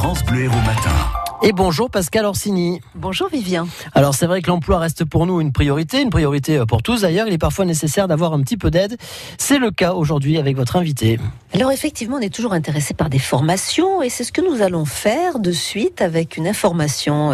France Bleu Héros Matin. Et bonjour Pascal Orsini. Bonjour Vivien. Alors c'est vrai que l'emploi reste pour nous une priorité pour tous d'ailleurs. Il est parfois nécessaire d'avoir un petit peu d'aide. C'est le cas aujourd'hui avec votre invité. Alors effectivement, on est toujours intéressé par des formations et c'est ce que nous allons faire de suite avec une information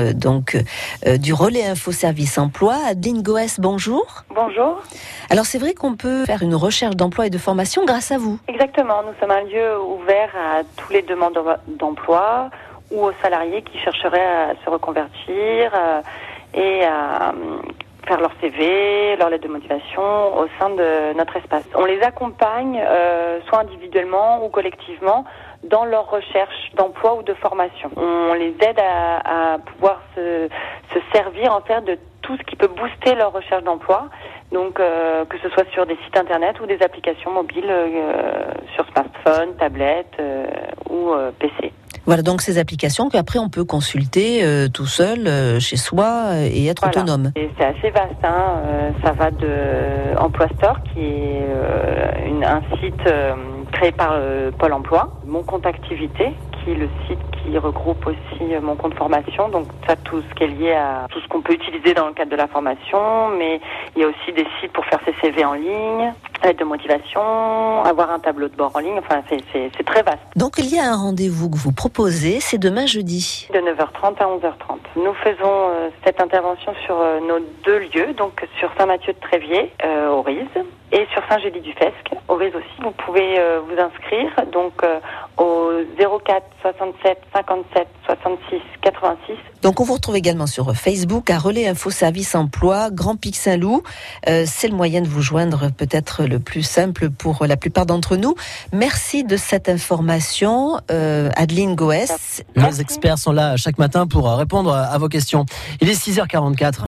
du relais info service emploi. Adeline Goès, bonjour. Bonjour. Alors c'est vrai qu'on peut faire une recherche d'emploi et de formation grâce à vous. Exactement, nous sommes un lieu ouvert à tous les demandeurs d'emploi ou aux salariés qui chercheraient à se reconvertir et à faire leur CV, leur lettre de motivation au sein de notre espace. On les accompagne soit individuellement ou collectivement dans leur recherche d'emploi ou de formation. On les aide à pouvoir se servir en fait de tout ce qui peut booster leur recherche d'emploi, donc que ce soit sur des sites internet ou des applications mobiles sur smartphone, tablette ou PC. Voilà donc ces applications qu'après on peut consulter tout seul chez soi et être autonome. Et c'est assez vaste, ça va de Emploi Store qui est un site créé par Pôle Emploi, Mon Compte Activité qui est le site qui regroupe aussi Mon Compte Formation, donc ça tout ce qui est lié à tout ce qu'on peut utiliser dans le cadre de la formation, mais il y a aussi des sites pour faire ses CV en ligne, lettre de motivation, avoir un tableau de bord en ligne, enfin c'est très vaste. Donc il y a un rendez-vous que vous proposez, c'est demain jeudi. De 9h30 à 11h30. Nous faisons cette intervention sur nos deux lieux, donc sur Saint-Mathieu-de-Tréviers, au Riz, et sur Saint-Gély-du-Fesque, au Riz aussi. Vous pouvez vous inscrire donc au 04 67 57 66 86. Donc on vous retrouve également sur Facebook à Relais Info Service Emploi, Grand Pic Saint-Loup. C'est le moyen de vous joindre peut-être le plus simple pour la plupart d'entre nous. Merci de cette information, Adeline Goès. Nos experts sont là chaque matin pour répondre à vos questions. Il est 6h44.